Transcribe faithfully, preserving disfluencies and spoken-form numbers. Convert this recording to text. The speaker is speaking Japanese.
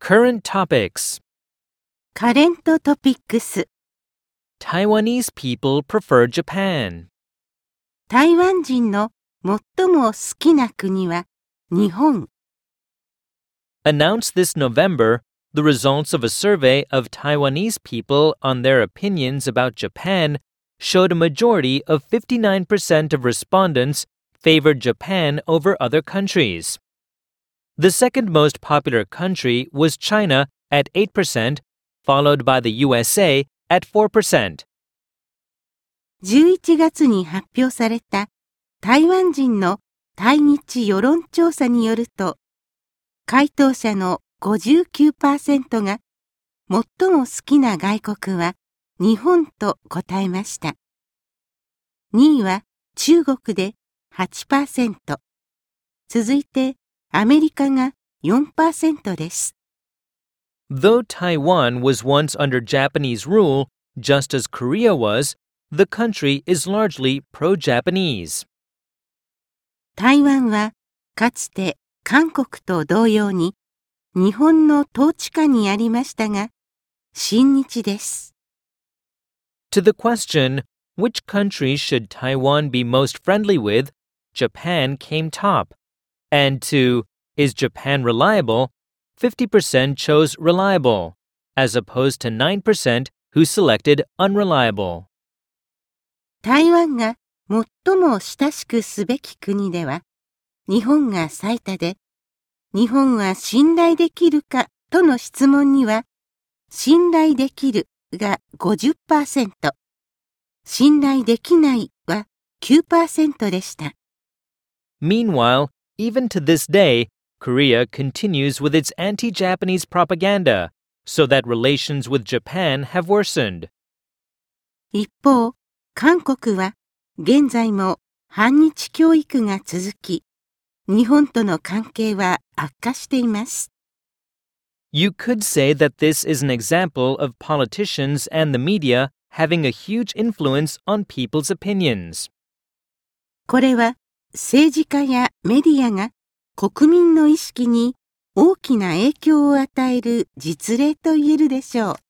Current topics. カレントトピックス。 Taiwanese people prefer Japan. 台湾人の最も好きな国は日本。 Announced this November, the results of a survey of Taiwanese people on their opinions about Japan showed a majority of fifty-nine percent of respondents favored Japan over other countries. The second most popular country was China at eight percent, followed by the U S A at four percent. じゅういちがつに発表された台湾人の対日世論調査によると、回答者の ごじゅうきゅうパーセント が最も好きな外国は日本と答えました。にいは中国で はちパーセント、続いてアメリカが よんパーセント です。 Though Taiwan was once under Japanese rule, just as Korea was, the country is largely pro-Japanese. 台湾はかつて韓国と同様に日本の統治下にありましたが、親日です。 To the question, which country should Taiwan be most friendly with, Japan came top. And to, is Japan reliable, fifty percent chose reliable, as opposed to nine percent who selected unreliable. 台湾が最も親しくすべき国では、日本が最多で、日本は信頼できるかとの質問には、信頼できるが ごじゅっパーセント、信頼できないは きゅうパーセント でした。 Meanwhile, even to this day, Korea continues with its anti-Japanese propaganda, so that relations with Japan have worsened. 一方、韓国は現在も反日教育が続き、日本との関係は悪化しています。 You could say that this is an example of politicians and the media having a huge influence on people's opinions. これは政治家やメディアが国民の意識に大きな影響を与える実例と言えるでしょう。